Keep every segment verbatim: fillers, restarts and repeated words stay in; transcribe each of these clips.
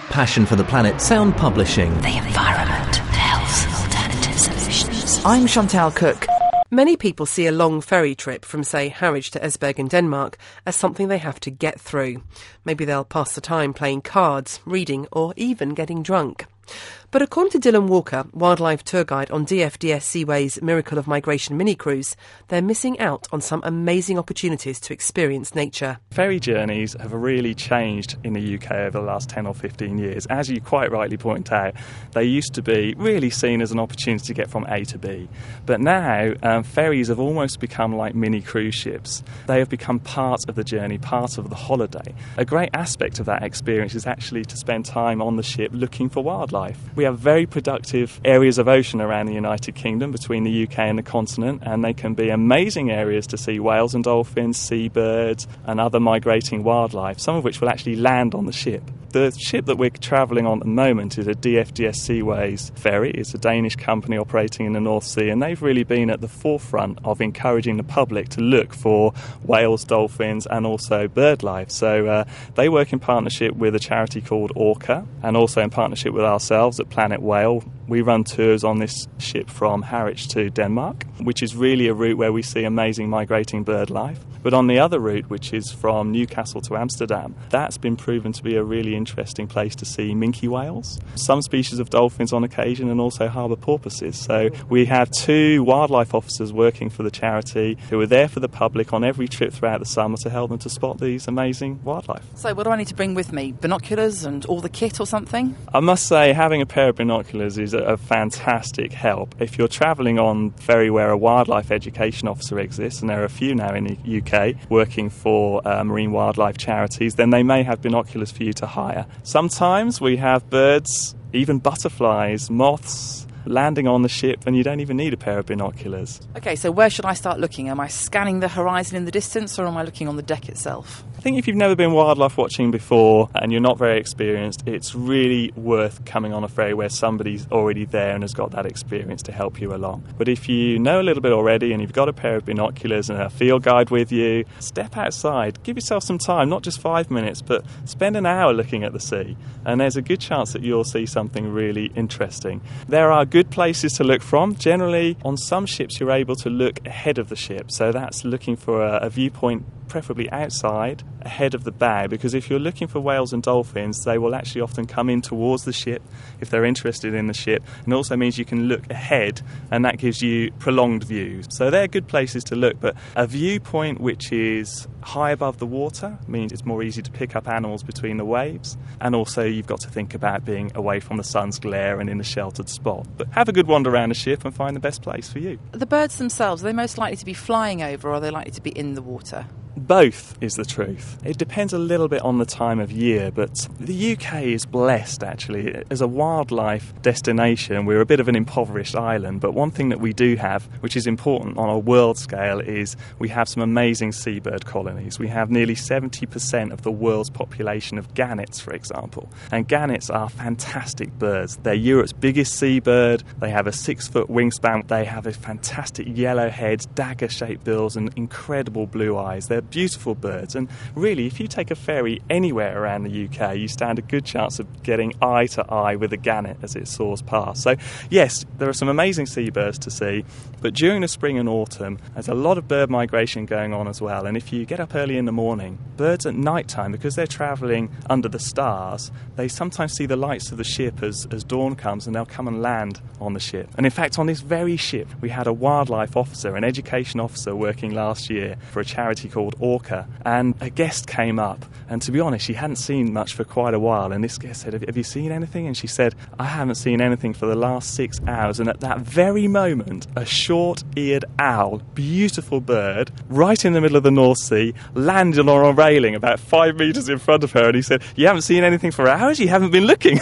Passion for the Planet Sound Publishing. The environment, health, alternative solutions. I'm Chantal Cook. Many people see a long ferry trip from, say, Harwich to Esbjerg in Denmark as something they have to get through. Maybe they'll pass the time playing cards, reading, or even getting drunk. But according to Dylan Walker, wildlife tour guide on D F D S Seaways' Miracle of Migration mini-cruise, they're missing out on some amazing opportunities to experience nature. Ferry journeys have really changed in the U K over the last ten or fifteen years. As you quite rightly point out, they used to be really seen as an opportunity to get from A to B. But now, um, ferries have almost become like mini cruise ships. They have become part of the journey, part of the holiday. A great aspect of that experience is actually to spend time on the ship looking for wildlife. We have very productive areas of ocean around the United Kingdom between the U K and the continent, and they can be amazing areas to see whales and dolphins, seabirds and other migrating wildlife, some of which will actually land on the ship. The ship that we're travelling on at the moment is a D F D S Seaways ferry. It's a Danish company operating in the North Sea, and they've really been at the forefront of encouraging the public to look for whales, dolphins and also bird life. So uh, they work in partnership with a charity called Orca, and also in partnership with ourselves at Planet Whale. We run tours on this ship from Harwich to Denmark, which is really a route where we see amazing migrating bird life. But on the other route, which is from Newcastle to Amsterdam, that's been proven to be a really interesting place to see minke whales, some species of dolphins on occasion, and also harbour porpoises. So we have two wildlife officers working for the charity who are there for the public on every trip throughout the summer to help them to spot these amazing wildlife. So what do I need to bring with me? Binoculars and all the kit or something? I must say, having a pair of binoculars is a, a fantastic help. If you're travelling on ferry where a wildlife education officer exists, and there are a few now in the U K working for uh, marine wildlife charities, then they may have binoculars for you to hire. Sometimes we have birds, even butterflies, moths, landing on the ship, and you don't even need a pair of binoculars. OK, so where should I start looking? Am I scanning the horizon in the distance, or am I looking on the deck itself? I think if you've never been wildlife watching before and you're not very experienced, it's really worth coming on a ferry where somebody's already there and has got that experience to help you along. But if you know a little bit already and you've got a pair of binoculars and a field guide with you, step outside, give yourself some time, not just five minutes, but spend an hour looking at the sea, and there's a good chance that you'll see something really interesting. There are good places to look from. Generally, on some ships you're able to look ahead of the ship, so that's looking for a, a viewpoint preferably outside, ahead of the bow, because if you're looking for whales and dolphins, they will actually often come in towards the ship if they're interested in the ship, and also means you can look ahead, and that gives you prolonged views. So they're good places to look, but a viewpoint which is high above the water means it's more easy to pick up animals between the waves, and also you've got to think about being away from the sun's glare and in a sheltered spot. But have a good wander around the ship and find the best place for you. The birds themselves, are they most likely to be flying over, or are they likely to be in the water? Both is the truth. It depends a little bit on the time of year, but the U K is blessed, actually. As a wildlife destination, we're a bit of an impoverished island, but one thing that we do have, which is important on a world scale, is we have some amazing seabird colonies. We have nearly seventy percent of the world's population of gannets, for example. And gannets are fantastic birds. They're Europe's biggest seabird. They have a six-foot wingspan. They have a fantastic yellow head, dagger-shaped bills, and incredible blue eyes. They're beautiful birds, and really, if you take a ferry anywhere around the U K, you stand a good chance of getting eye to eye with a gannet as it soars past. So yes, there are some amazing seabirds to see, but during the spring and autumn there's a lot of bird migration going on as well. And if you get up early in the morning, birds at night time, because they're travelling under the stars, they sometimes see the lights of the ship as, as dawn comes, and they'll come and land on the ship. And in fact, on this very ship we had a wildlife officer, an education officer, working last year for a charity called Orca, and a guest came up, and to be honest, she hadn't seen much for quite a while, and this guest said, have you seen anything? And she said, I haven't seen anything for the last six hours. And at that very moment, a short-eared owl, beautiful bird, right in the middle of the North Sea, landed on a railing about five metres in front of her, and he said, you haven't seen anything for hours? You haven't been looking?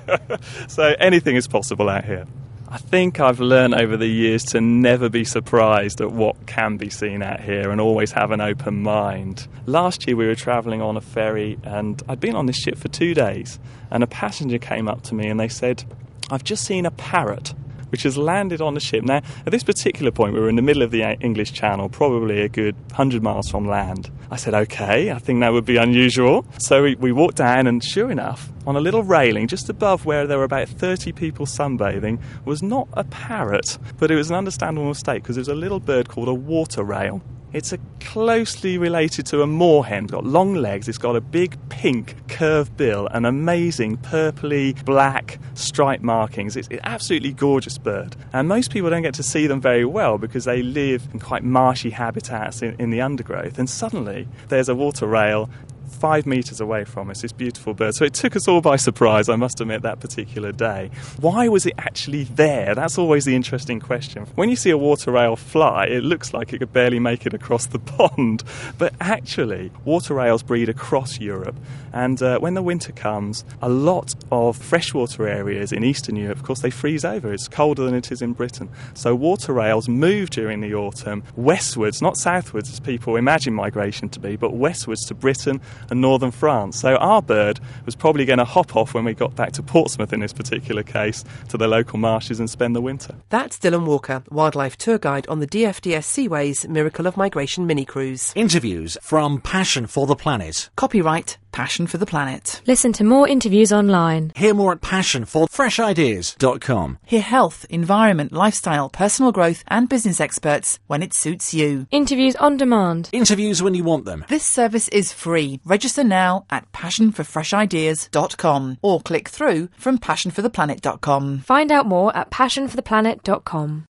So anything is possible out here. I think I've learned over the years to never be surprised at what can be seen out here, and always have an open mind. Last year we were travelling on a ferry, and I'd been on this ship for two days, and a passenger came up to me and they said, I've just seen a parrot which has landed on the ship. Now, at this particular point, we were in the middle of the English Channel, probably a good one hundred miles from land. I said, OK, I think that would be unusual. So we, we walked down, and sure enough, on a little railing just above where there were about thirty people sunbathing was not a parrot, but it was an understandable mistake because it was a little bird called a water rail. It's a closely related to a moorhen. It's got long legs, it's got a big pink curved bill and amazing purpley black stripe markings. It's an absolutely gorgeous bird. And most people don't get to see them very well because they live in quite marshy habitats in, in the undergrowth. And suddenly there's a water rail five metres away from us, this beautiful bird. So it took us all by surprise, I must admit, that particular day. Why was it actually there? That's always the interesting question. When you see a water rail fly, it looks like it could barely make it across the pond. But actually, water rails breed across Europe. And uh, when the winter comes, a lot of freshwater areas in Eastern Europe, of course, they freeze over. It's colder than it is in Britain. So water rails move during the autumn westwards, not southwards as people imagine migration to be, but westwards to Britain and northern France. So our bird was probably going to hop off when we got back to Portsmouth in this particular case, to the local marshes and spend the winter. That's Dylan Walker, wildlife tour guide on the D F D S Seaways Miracle of Migration mini-cruise. Interviews from Passion for the Planet. Copyright Passion for the Planet. Listen to more interviews online. Hear more at passion for fresh ideas dot com. Hear health, environment, lifestyle, personal growth and business experts when it suits you. Interviews on demand. Interviews when you want them. This service is free. Register now at passion for fresh ideas dot com or click through from passion for the planet dot com. Find out more at passion for the planet dot com.